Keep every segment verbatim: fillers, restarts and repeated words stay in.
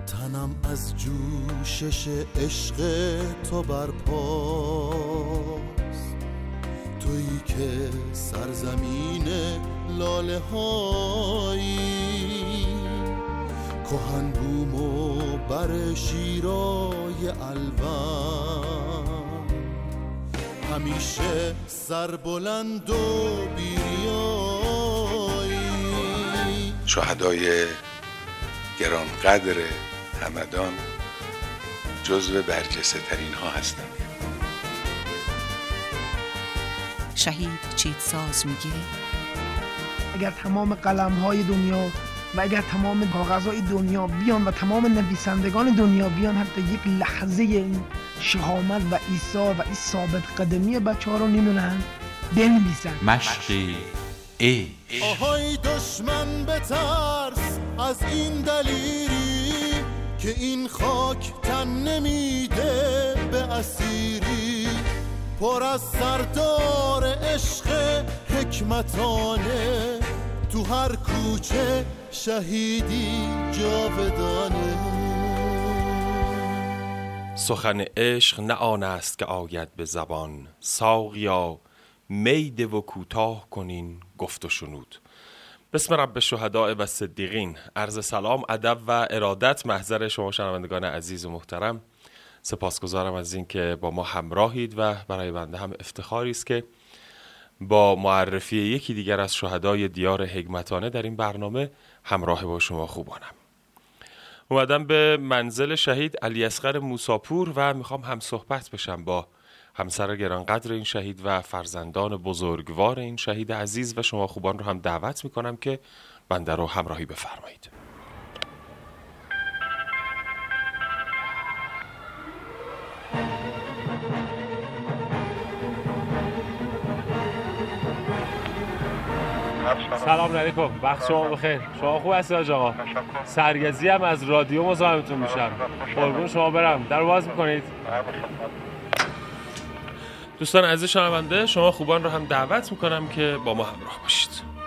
تنم از جوشش عشق تو برپاست، تویی که سرزمین لاله هایی، کهن بوم و بر شیرای الوان، همیشه سربلند و بیریایی. شهدای گرانقدر همدان جزو برجسته ترین ها هستند. شهید چیتساز میگه اگر تمام قلم‌های دنیا و اگر تمام کاغذهای دنیا بیان و تمام نویسندگان دنیا بیان، حتی یک لحظه این شهامت و ایثار و این ثابت قدمی بچه‌ها رو نمی‌دونن بنویسن. مشقی ای آهای دشمن بترس از این دلیری که این خاک تن نمیده به اسیری، پر از سردار عشق حکمتانه، تو هر کوچه شهیدی جاودانه. سخن عشق نه آن است که آید به زبان، ساقیا میده و کوتاه کنین گفت و شنود. بسم رب شهداء و صدیقین. عرض سلام، ادب و ارادت محضر شما شنوندگان عزیز و محترم. سپاسگزارم از این که با ما همراهید و برای بنده هم افتخاری است که با معرفی یکی دیگر از شهدای دیار حکمتانه در این برنامه همراه با شما خوبانم. اومدم به منزل شهید علی اصغر موساپور و میخوام هم صحبت بشم با همسر گرانقدر این شهید و فرزندان بزرگوار این شهید عزیز و شما خوبان رو هم دعوت میکنم که بنده رو همراهی بفرمایید. سلام علیکم، وقت شما بخیر. شما خوب هستید حاج آقا؟ سرگزی هم از رادیو مزاحمتون میشم. قربون شما برم. در باز میکنید. دوستان عزیز شنونده، شما خوبان رو هم دعوت میکنم که با ما همراه باشید.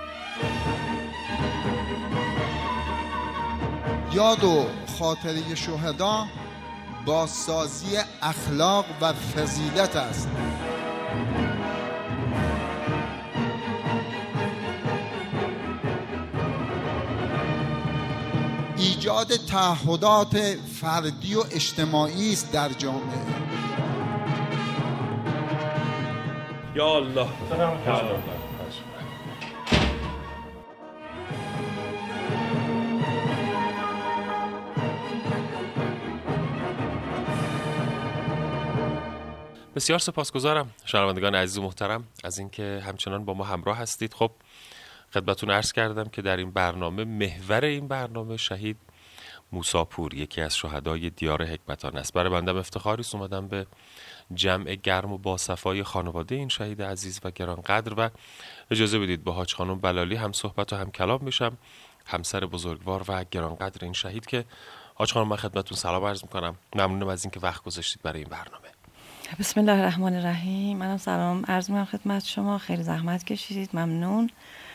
یاد و خاطره شهدا بازسازی اخلاق و فضیلت است. ایجاد تعهدات فردی و اجتماعی است در جامعه. یا الله. بسیار سپاسگزارم شنوندگان عزیز و محترم از اینکه همچنان با ما همراه هستید. خب خدمتتون عرض کردم که در این برنامه محور این برنامه شهید موساپور یکی از شهدای دیار حکمتانه است. برای بنده افتخاری است اومدم به جمع گرم و باصفای خانواده این شهید عزیز و گرانقدر و اجازه بدید با حاج خانم بلالی هم صحبت و هم کلام بشم، همسر بزرگوار و گرانقدر این شهید. که حاج خانم من خدمتتون سلام عرض میکنم، ممنونم از اینکه وقت گذاشتید برای این برنامه. بسم الله الرحمن الرحیم. منم سلام عرض میکنم خدمت شما، خیلی زحمت کشیدید، ممنون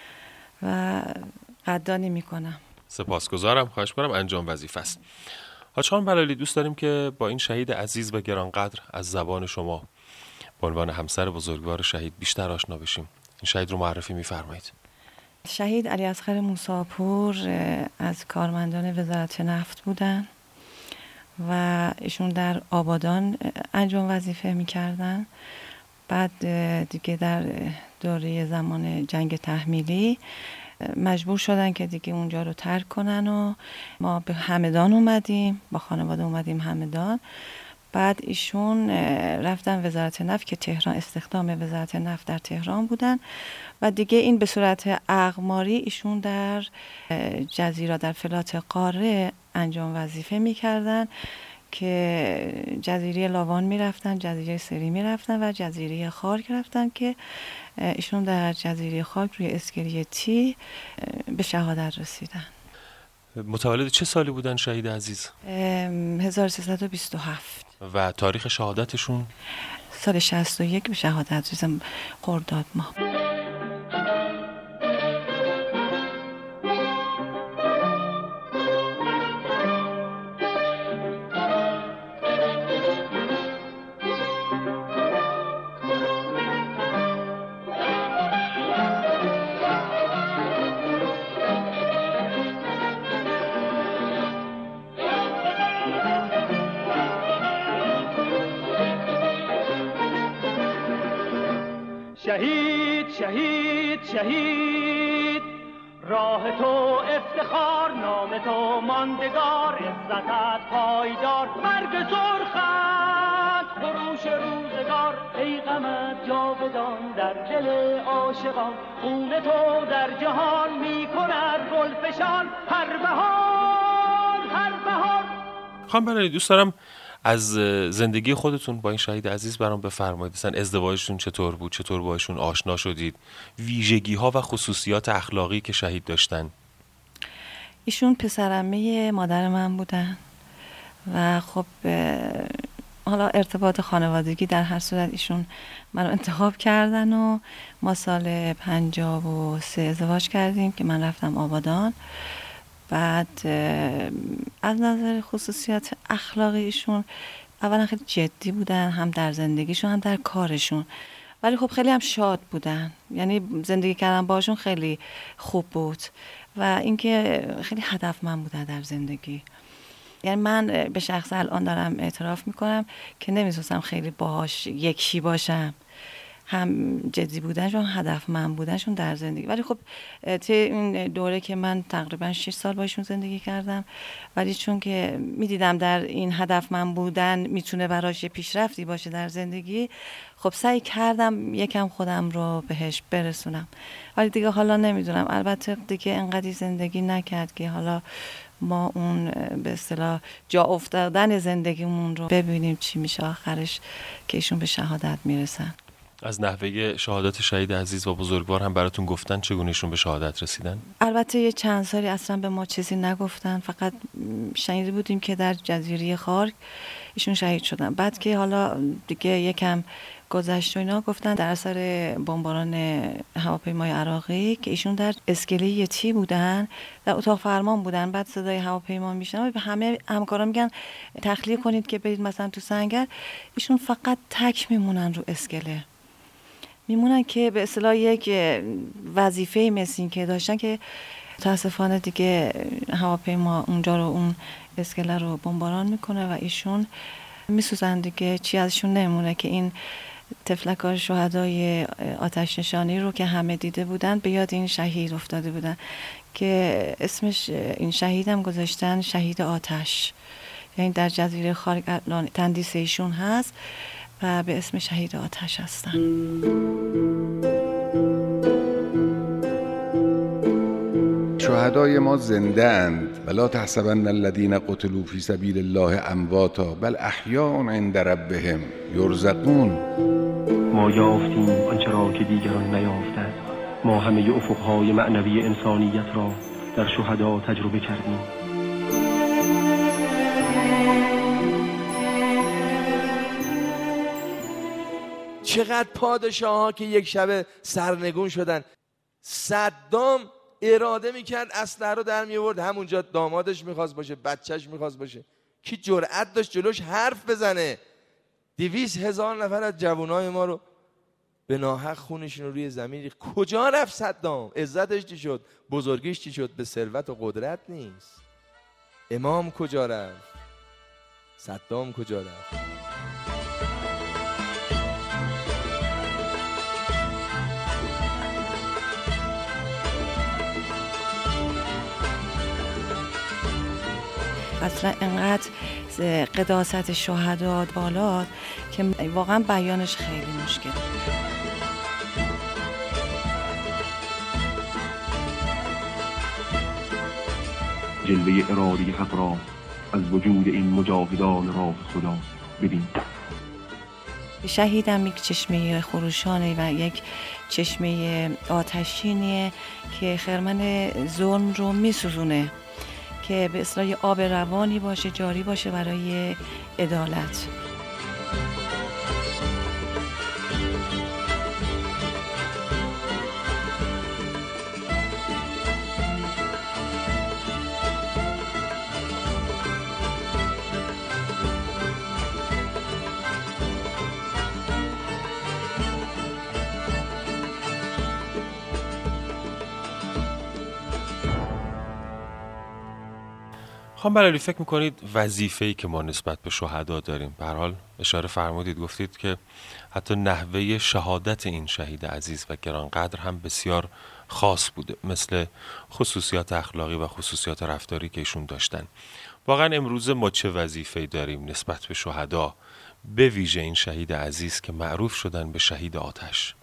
و قدردانی میکنم. سپاسگزارم، خواهش کنم، انجام وظیفه است. حاج خانم بلالی دوست داریم که با این شهید عزیز و گرانقدر از زبان شما به عنوان همسر بزرگوار شهید بیشتر آشنا بشیم. این شهید رو معرفی می‌فرمایید. شهید علی اصغر موساپور از کارمندان وزارت نفت بودن و ایشون در آبادان انجام وظیفه می‌کردن. بعد دیگه در دوره زمان جنگ تحمیلی مجبور شدن که دیگه اونجا رو ترک کنن و ما به همدان اومدیم، با خانواده اومدیم همدان. بعد ایشون رفتن وزارت نفت که تهران، استخدام وزارت نفت در تهران بودن و دیگه این به صورت اقماری ایشون در جزیره، در فلات قاره انجام وظیفه میکردن که جزیره لاوان میرفتن، جزیره سری میرفتن و جزیره خارک رفتن که ایشون در جزیره خارک روی اسکله تی به شهادت رسیدن. متولد چه سالی بودن شهید عزیز؟ هزار و سیصد و بیست و هفت. و تاریخ شهادتشون؟ سال شصت و یک به شهادت رسیدن، خرداد ماه. شهید شهید شهید، راه تو افتخار، نام تو ماندگار، عزتت پایدار، مرگ سرخت خروش روزگار، ای غمت جاودان در دل عاشقان، خون تو در جهان می کند گلفشان، هر بهار هر بهار. خانم بنایی، دوست دارم از زندگی خودتون با این شهید عزیز برام بفرمایید. مثلا ازدواجتون چطور بود؟ چطور باهاشون آشنا شدید؟ ویژگی ها و خصوصیات اخلاقی که شهید داشتن. ایشون پسرعمه مادر من بودن و خب حالا ارتباط خانوادگی در هر صورت ایشون منو انتخاب کردن و ما سال پنجاه و سه ازدواج کردیم که من رفتم آبادان. بعد از نظر خصوصیات اخلاقی ایشون اولا خیلی جدی بودن، هم در زندگیشون هم در کارشون، ولی خب خیلی هم شاد بودن. یعنی زندگی کردن باشون خیلی خوب بود و اینکه خیلی هدفمند بودن در زندگی. یعنی من به شخص الان دارم اعتراف میکنم که نمیتونستم خیلی باهاش یکی باشم، هم جدی بودنشون، هدفمند بودنشون در زندگی. ولی خب توی این دوره که من تقریبا شش سال باشون زندگی کردم، ولی چون که میدیدم در این هدفمند بودن میتونه براش پیشرفتی باشه در زندگی، خب سعی کردم یکم خودم رو بهش برسونم. ولی دیگه حالا نمیدونم، البته دیگه انقدر زندگی نکرد که حالا ما اون به اصطلاح جا افتادن زندگیمون رو ببینیم چی میشه آخرش که ایشون به شهادت میرسن. از نحوه شهادت شهید عزیز و بزرگوار هم براتون گفتن چگونه ایشون به شهادت رسیدن؟ البته یه چند سالی اصلا به ما چیزی نگفتن، فقط شنیده بودیم که در جزیره خارک ایشون شهید شدن. بعد که حالا دیگه یکم گذشت و اینا گفتن در اثر بمباران هواپیمای عراقی که ایشون در اسکله تی بودن، در اتاق فرمان بودن. بعد صدای هواپیما میشنن و به همه همکارا میگن تخلیه کنید که برید مثلا تو سنگر. ایشون فقط تک میمونن رو اسکله، میمونن که به اصطلاح یک وظیفه مثل این که داشتن که متاسفانه دیگه هواپیما اونجا رو اون اسکله رو بمباران میکنه و ایشون میسوزن دیگه، چی ازشون نمونه که این تفلک‌ها شهدای آتش نشانی رو که همه دیده بودن به یاد این شهید افتاده بودن که اسمش این شهید هم گذاشتن شهید آتش. یعنی در جزیره خارک الان تندیس ایشون هست و به اسم شهید آتش هستن. شهدای ما زنده اند ولا تحسبن الذين قتلوا في سبيل الله امواتا بل احیاء عند ربهم یرزقون. ما یافتیم آنچه را که دیگران نیافتند، ما همه افقهای معنوی انسانیت را در شهدا تجربه کردیم. چقدر پادشاه ها که یک شب سرنگون شدن. صدام اراده میکرد اسلحه رو در میورد، همونجا دامادش میخواست باشه، بچهش میخواست باشه. کی جرأت داشت جلوش حرف بزنه؟ دویست هزار نفر از جوانای ما رو به ناحق خونشون رو روی زمین ریخت. کجا رفت صدام؟ عزتش چی شد؟ بزرگیش چی شد؟ به ثروت و قدرت نیست. امام کجا رفت؟ صدام کجا رفت؟ اصلا انقدر قداست شهدا بالا که واقعا بیانش خیلی مشکله. جلوه ارادی حق را از وجود این مجاهدان راه خدا ببین. شهیدم یک چشمه خروشانه و یک چشمه آتشینیه که خرمن ظلم رو میسوزونه که به اصطلاح آب روانی باشه، جاری باشه برای عدالت. خانم بلالی، فکر میکنید وظیفه‌ای که ما نسبت به شهدا داریم، به هر حال اشاره فرمودید گفتید که حتی نحوه شهادت این شهید عزیز و گرانقدر هم بسیار خاص بوده، مثل خصوصیات اخلاقی و خصوصیات رفتاری که ایشون داشتن. واقعا امروز ما چه وظیفه‌ای داریم نسبت به شهدا، به ویژه این شهید عزیز که معروف شدن به شهید آتش؟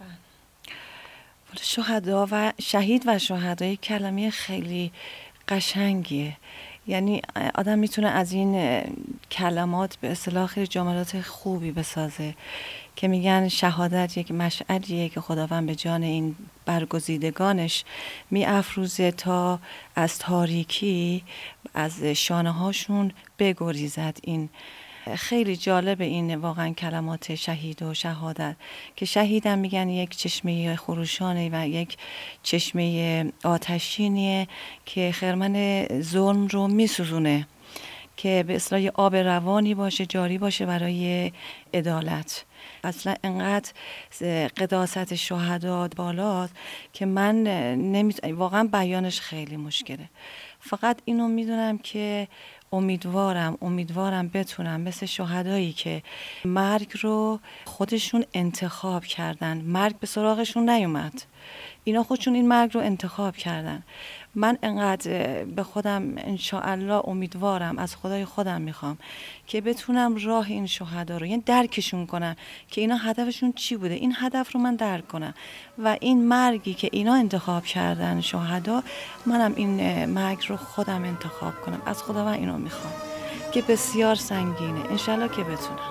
شهدا و شهید و شهدای کلمه خیلی قشنگیه. یعنی آدم میتونه از این کلمات به اصطلاح خیلی جملات خوبی بسازه که میگن شهادت یک مشعلیه که خداوند به جان این برگزیدگانش می افروزه تا از تاریکی از شانه هاشون بگریزد. این خیلی جالب این واقعا کلمات شهید و شهادت که شهیدم میگن یک چشمه خروشانه و یک چشمه آتشینیه که خرمن ظلم رو میسوزونه، که به اصطلاح آب روانی باشه، جاری باشه برای عدالت. اصلا انقدر قداست شهدا بالاست که من نمی... واقعا بیانش خیلی مشکله. فقط اینو میدونم که امیدوارم امیدوارم بتونم مثل شهدایی که مرگ رو خودشون انتخاب کردن، مرگ به سراغشون نیومد، اینا خودشون این مرگ رو انتخاب کردن. من انقدر به خودم انشاءالله امیدوارم، از خدای خودم میخوام که بتونم راه این شهدا رو یعنی درکشون کنم که اینا هدفشون چی بوده، این هدف رو من درک کنم و این مرگی که اینا انتخاب کردن شهدا، منم این مرگ رو خودم انتخاب کنم. از خدا من اینو میخوام که بسیار سنگینه، انشاءالله که بتونم.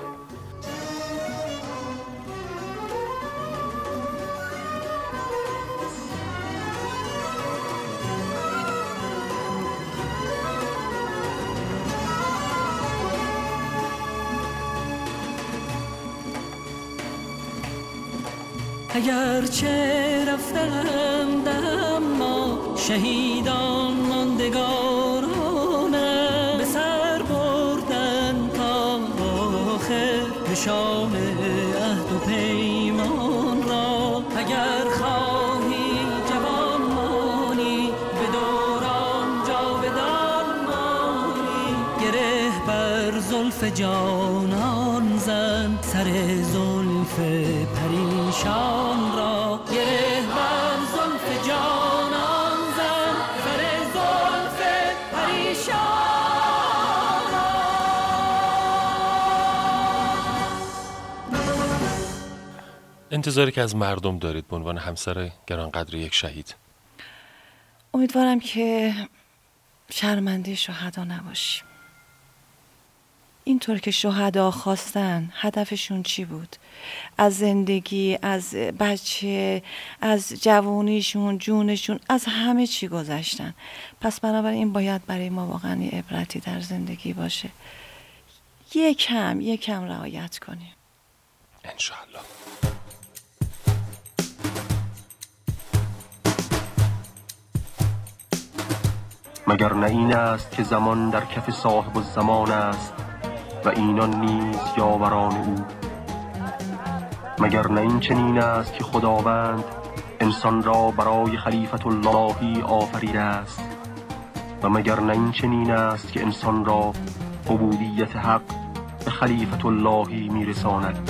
اگر چه رفتند اما شهیدان ماندگارانه به سر بردن تا آخر نشان عهد و پیمان را. اگر خواهی جوان مانی به دوران جاودان مانی، گره بر زلف جانان زن سر زلف پریشان را. گره بر زلف جانان زن سر زلف پریشان را. انتظاری که از مردم دارید به عنوان همسر گرانقدر یک شهید؟ امیدوارم که شرمنده شهدا نباشیم. اینطور که شهدا خواستن، هدفشون چی بود؟ از زندگی، از بچه، از جوانیشون، جونشون، از همه چی گذشتن. پس بنابراین باید برای ما واقعا عبرتی در زندگی باشه. یکم یکم رعایت کنیم انشاءالله. مگر نه این است که زمان در کف صاحب الزمان است و اینان نیز یاوران او؟ مگر نه این چنین است که خداوند انسان را برای خلیفت اللهی آفریده است؟ و مگر نه این چنین است که انسان را عبودیت حق به خلیفت اللهی میرساند؟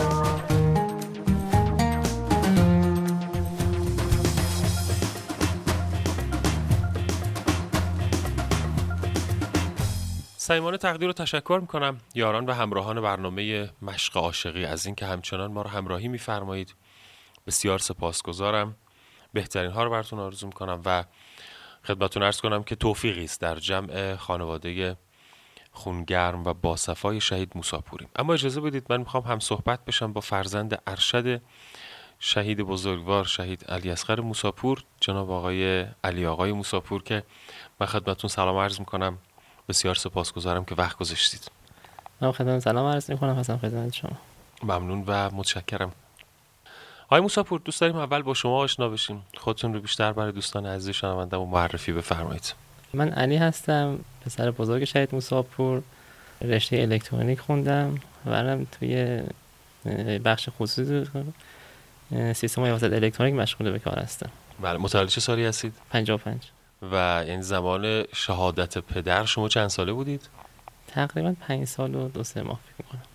صمیمانه تقدیر رو تشکر میکنم یاران و همراهان برنامه مشق عاشقی از این که همچنان ما رو همراهی میفرمایید. بسیار سپاسگزارم. بهترین ها رو براتون آرزو میکنم و خدمتتون عرض کنم که توفیقی است در جمع خانواده خونگرم و باصفای شهید موسی‌پوری. اما اجازه بدید من میخوام هم صحبت بشم با فرزند ارشد شهید بزرگوار شهید علیاصغر موسی‌پور، جناب آقای علی آقای موسی‌پور، که من خدمتتون سلام عرض میکنم. بسیار سپاسگزارم که وقت گذاشتید. من خدمت سلام عرض میکنم حسن خدمت شما. ممنون و متشکرم. آقای موسی‌پور، دوست داریم اول با شما آشنا بشیم. خودتون رو بیشتر برای دوستان عزیز شنونده‌مون معرفی بفرمایید. من علی هستم، پسر بزرگ شهید موسی‌پور. رشته الکترونیک خوندم و الان توی بخش خصوصی سیستم حفاظت الکترونیک مشغول به کار هستم. بله، متولد چه سالی هستید؟ پنجاه و پنج. و یعنی زمان شهادت پدر شما چند ساله بودید؟ تقریبا پنج سال و دو سه ماه فکر می‌کنم.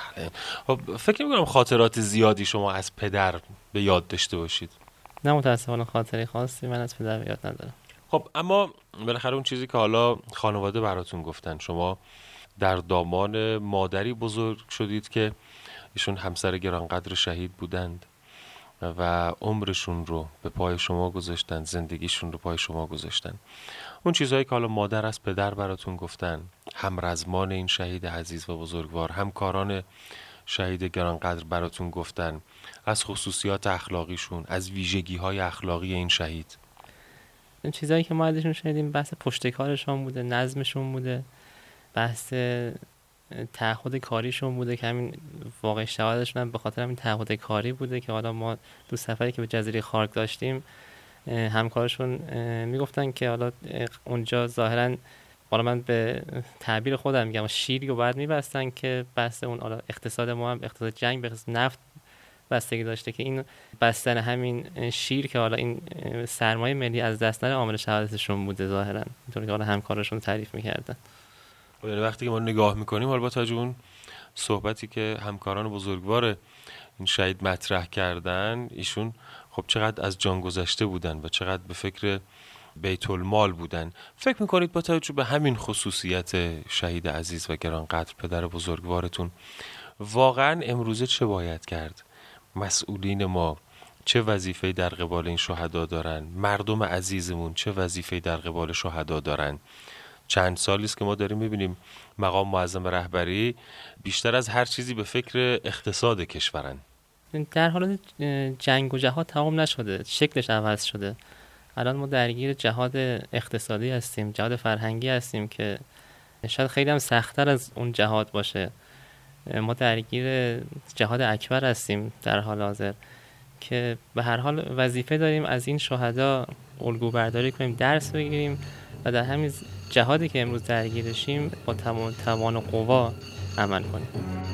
خب فکر می‌کنم خاطرات زیادی شما از پدر به یاد داشته باشید. نه متأسفانه خاطره خاصی من از پدر به یاد ندارم. خب اما بالاخره اون چیزی که حالا خانواده براتون گفتن، شما در دامان مادری بزرگ شدید که ایشون همسر گرانقدر شهید بودند و عمرشون رو به پای شما گذاشتن، زندگیشون رو پای شما گذاشتن. اون چیزهایی که حالا مادر از پدر براتون گفتن، همرزمان این شهید عزیز و بزرگوار، همکاران شهید گرانقدر براتون گفتن، از خصوصیات اخلاقیشون، از ویژگی‌های اخلاقی این شهید. این چیزایی که ما ازشون شنیدیم بحث پشتکارشون بوده، نظمشون بوده، بحث تعهد کاریشون بوده که همین واقع شهادتشون هم به خاطر همین تعهد کاری بوده که حالا ما دو سفری که به جزیره خارک داشتیم همکارشون میگفتن که حالا اونجا ظاهراً، حالا من به تعبیر خودم میگم، شیری رو باید میبستن که بحث اون حالا اقتصاد ما هم اقتصاد جنگ به نفت بستگی داشته که این بستن همین شیر که حالا این سرمایه ملی از دست نره عامل شهادتشون بوده ظاهراً، اینطوری که حالا همکارشون تعریف میکردن. یعنی وقتی که ما نگاه میکنیم حالا با توجه اون صحبتی که همکاران بزرگوار این شهید مطرح کردن، ایشون خب چقدر از جان گذشته بودن و چقدر به فکر بیت المال بودن. فکر میکنید با توجه به همین خصوصیت شهید عزیز و گرانقدر پدر بزرگوارتون واقعا امروزه چه باید کرد؟ مسئولین ما چه وظیفه‌ای در قبال این شهدا دارن؟ مردم عزیزمون چه وظیفه‌ای در قبال شهدا دارن؟ چند سالی است که ما داریم می‌بینیم مقام معظم رهبری بیشتر از هر چیزی به فکر اقتصاد کشورن. در حال جنگ و جهاد تمام نشده، شکلش عوض شده. الان ما درگیر جهاد اقتصادی هستیم، جهاد فرهنگی هستیم که شاید خیلی هم سخت‌تر از اون جهاد باشه. ما درگیر جهاد اکبر هستیم در حال حاضر که به هر حال وظیفه داریم از این شهدا الگو برداری کنیم، درس بگیریم و در همین جهادی که امروز درگیرشیم با تمام توان و قوا عمل کنیم.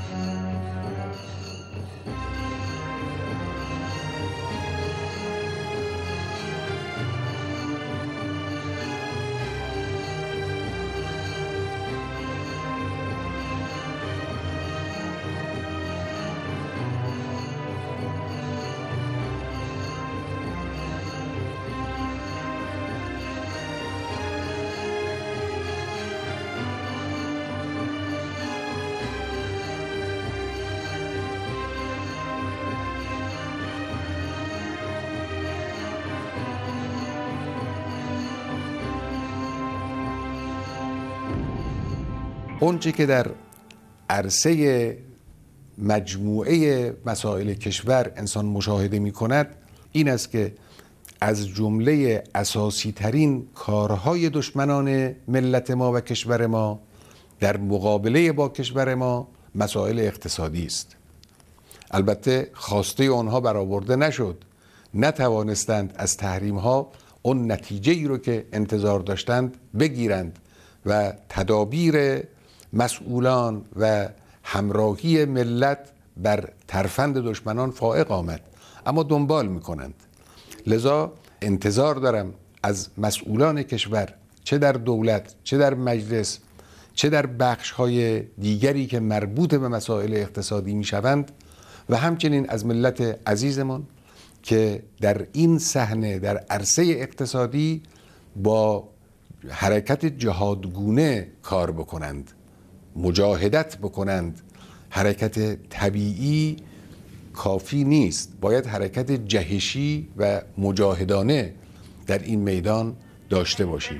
اونچه که در عرصه مجموعه مسائل کشور انسان مشاهده می کند این است که از جمله اساسی ترین کارهای دشمنان ملت ما و کشور ما در مقابله با کشور ما مسائل اقتصادی است. البته خواسته آنها برآورده نشد، نتوانستند از تحریم ها اون نتیجه ای رو که انتظار داشتند بگیرند و تدابیر مسئولان و همراهی ملت بر ترفند دشمنان فائق آمد، اما دنبال میکنند. لذا انتظار دارم از مسئولان کشور، چه در دولت، چه در مجلس، چه در بخش‌های دیگری که مربوط به مسائل اقتصادی میشوند و همچنین از ملت عزیزمان که در این صحنه در عرصه اقتصادی با حرکت جهادگونه کار بکنند، مجاهدت بکنند. حرکت طبیعی کافی نیست، باید حرکت جهشی و مجاهدانه در این میدان داشته باشیم.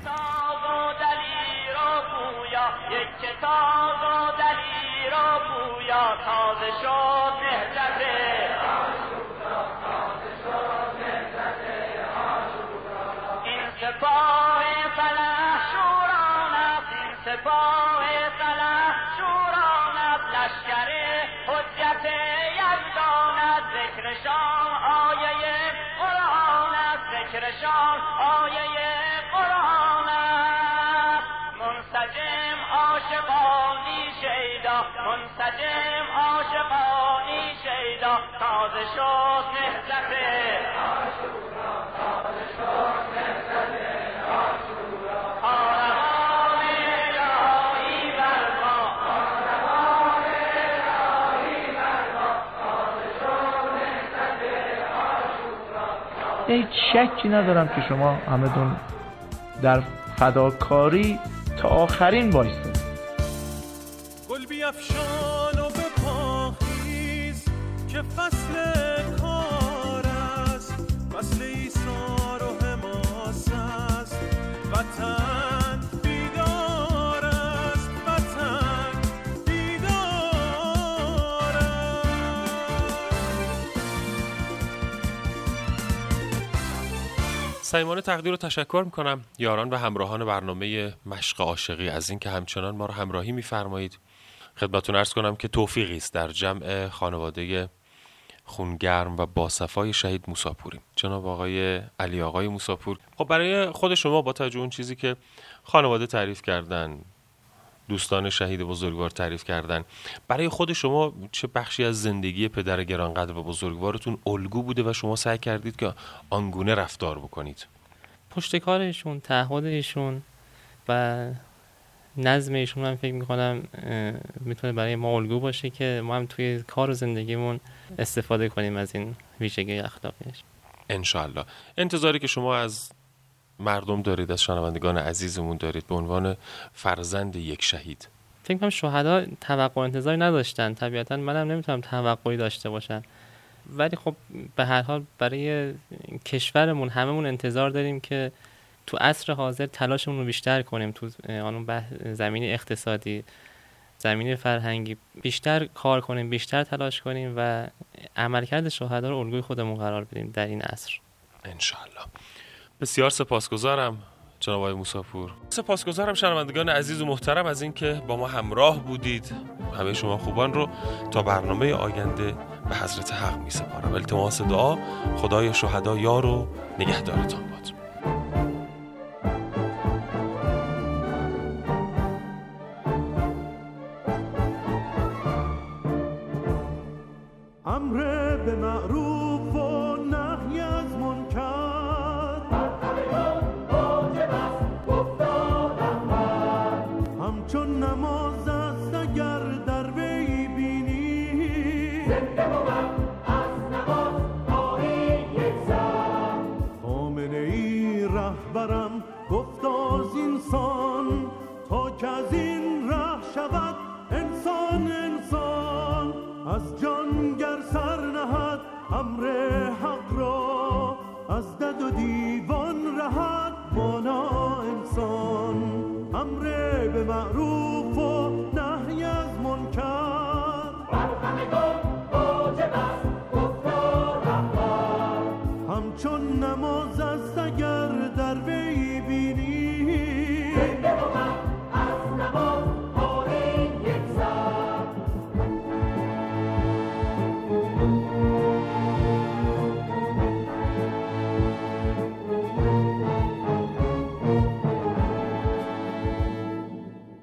ذکرشان آیه قرآن است. منسجم عاشقانی شیدا، منسجم عاشقانی شیدا، تازه شد نهضت عاشورا، تازه شد نهضت عاشورا. هیچ شکی ندارم که شما همتون در فداکاری تا آخرین وایستید. گل بیفشان و بپاخیز که فصل کار است، فصل ایثار و حماس است، وطن بیدار است، وطن بیدار است. صمیمانه تقدیر و تشکر میکنم یاران و همراهان برنامه مشق عاشقی از این که همچنان ما رو همراهی میفرمایید. خدمتتون عرض کنم که توفیقی است در جمع خانواده خونگرم و باصفای شهید موسی‌پوری، جناب آقای علی آقای موسی‌پور. خب برای خود شما با توجه اون چیزی که خانواده تعریف کردن، دوستان شهید بزرگوار تعریف کردن، برای خود شما چه بخشی از زندگی پدر گرانقدر و بزرگوارتون الگو بوده و شما سعی کردید که آنگونه رفتار بکنید؟ پشتکارشون، تعهد ایشون و نظم ایشون من فکر میکنم میتونه برای ما الگو باشه که ما هم توی کار و زندگیمون استفاده کنیم از این ویژگی اخلاقیش. انشالله. انتظاری که شما از مردم دارید، از شنوندگان عزیزمون دارید به عنوان فرزند یک شهید؟ فکر کنم شهدا توقع انتظاری نداشتن، طبیعتا منم نمیتونم توقعی داشته باشم، ولی خب به هر حال برای کشورمون هممون انتظار داریم که تو عصر حاضر تلاشمون رو بیشتر کنیم، تو آن زمینه اقتصادی، زمینه فرهنگی بیشتر کار کنیم، بیشتر تلاش کنیم و عملکرد شهدا رو الگوی خودمون قرار بدیم در این عصر انشالله. بسیار سپاسگزارم جناب آقای موسی‌پور. سپاسگزارم شنوندگان عزیز و محترم از اینکه با ما همراه بودید. همه شما خوبان رو تا برنامه آینده به حضرت حق می سپارم. التماس دعا خدای شهدا یار و نگهدارتان باد. امر به معروف و نهی از منکر، همچون نماز است اگر در وی بینی، زنده بود از نماز آیی یک سر. آمنه ای رهبرم گفت از انسان، تا که از این ره شود انسان انسان. از جان گر سر نهد امر حق را، از دد و دیوان رهد مانا انسان. امر به معروف و نهی از منکر، بر همگان واجب است گفتار رهبر. همچون نماز است اگر